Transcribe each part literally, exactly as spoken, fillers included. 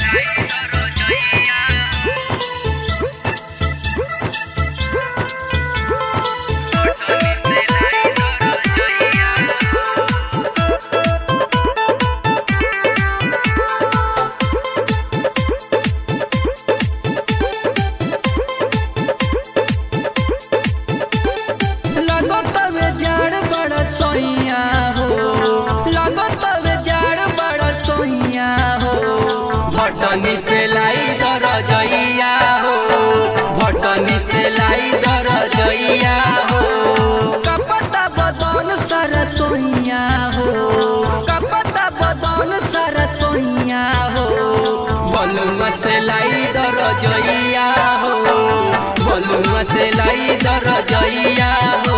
भटनी से लाई दर जइया हो, भटनी से लाई दर जइया हो, कपता बदन सारा सोइया हो, कपता बदन सारा सोइया हो, बलुआ से लाई दर जइया हो, बलुआ से लाई दर जइया हो।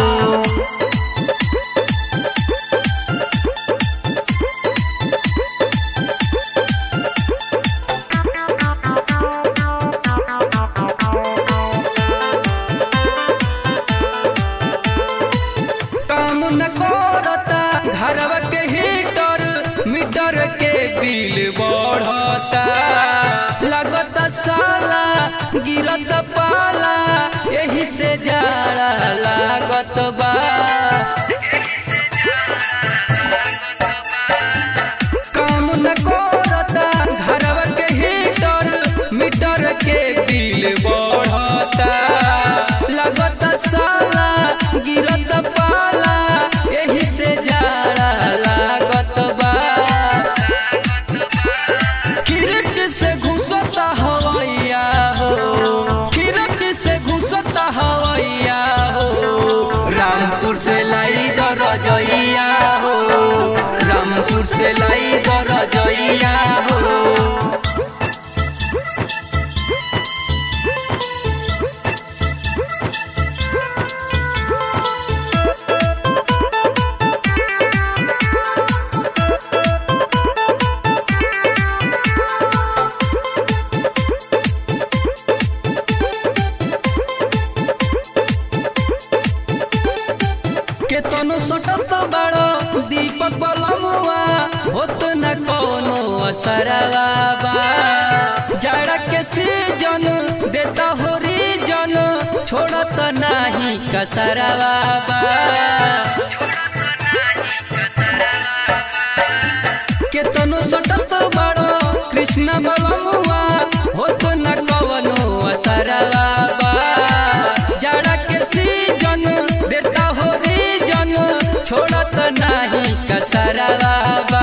घरवा के हीटर मीटर के बिल बढ़ता, लगता साला गिरत पाला, यही से जाड़ा लागत बा। काम न करता घरवा के हीटर मीटर के बिल बढ़ता, लगता साला गिरत पाला, यही से जाड़ा लागत बा। खिड़क से घुसता हवैया हो, खिड़क से घुसता हवैया हो, रामपुर से लाई दर जइया हो, रामपुर से लाई दर जइया हो। केतनो सटत बड़ो दीपक बलमुआ, होत न कोनो असरवा बा। जाड़ा के सीजन देता हो रीजन, छोड़त नाही कसरवा बा। केतनो सटत बड़ो कृष्ण बलमुआ, होत न कोनो असरवा बा। जाड़ा के सीजन देता हो छोड़त नाही कसरवा बा।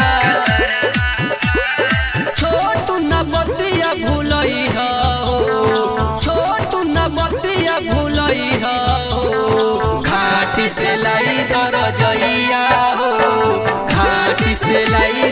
छोटू न बतिया भूलई हो, छोटू न बतिया भूलई हो, घाटी से लाई दर जइया हो, घाटी से लाई